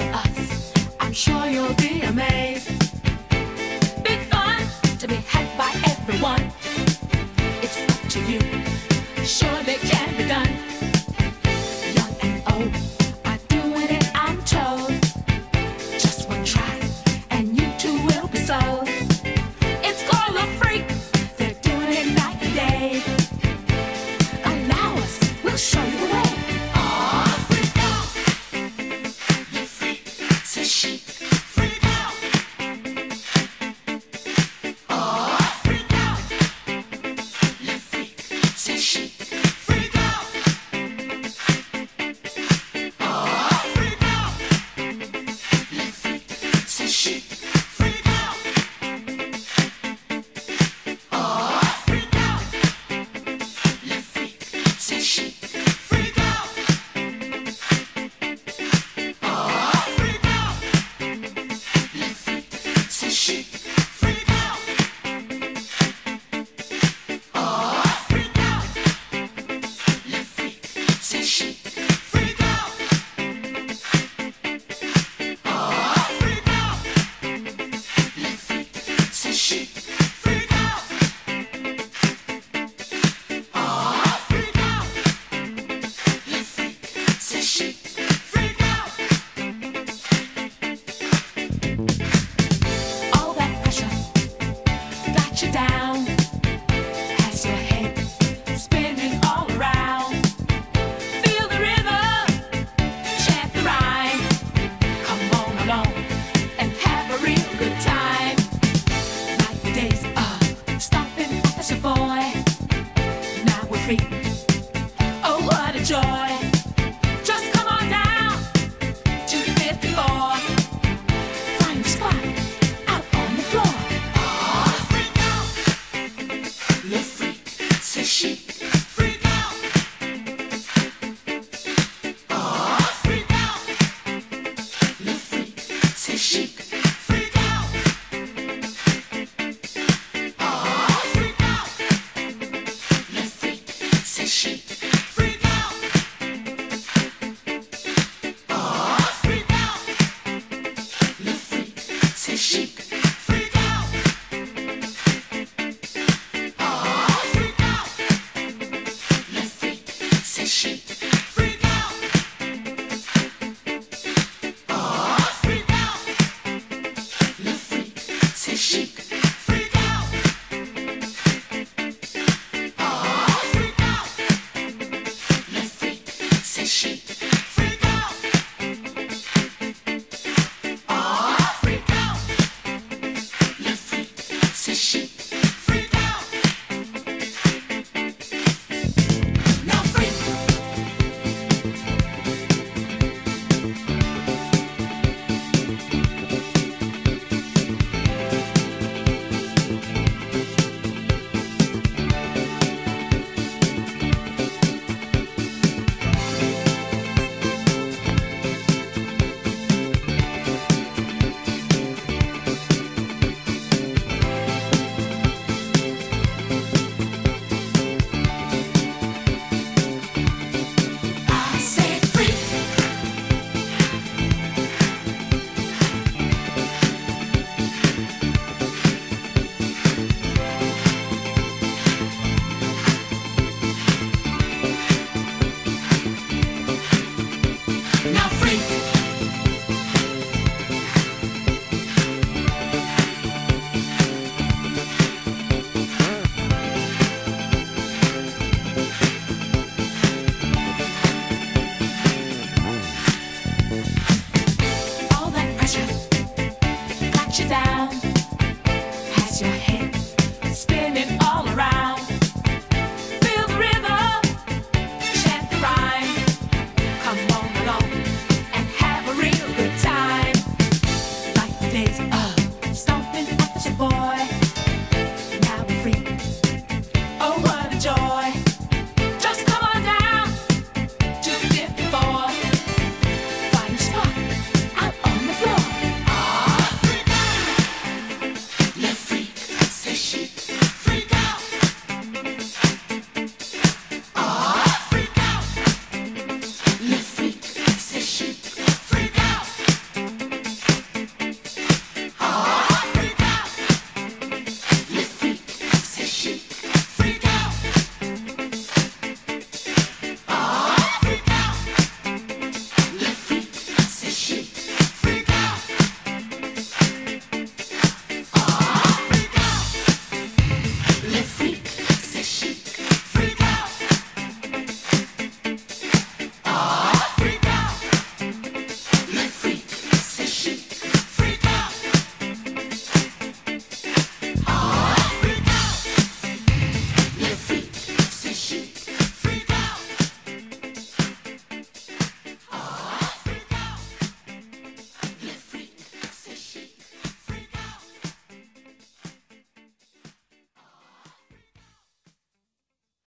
to us. I'm sure you'll be amazed. Big fun to be had by everyone. It's up to you. Surely can be done. Young and old are doing it, I'm told. Just one try, and you too will be sold. It's called a freak. They're doing it night and day. Allow us, we'll show you the way. Freak out, you freak, says she. Freak out. Freak out, you freak, says she. Freak out. Freak out, you freak, says she.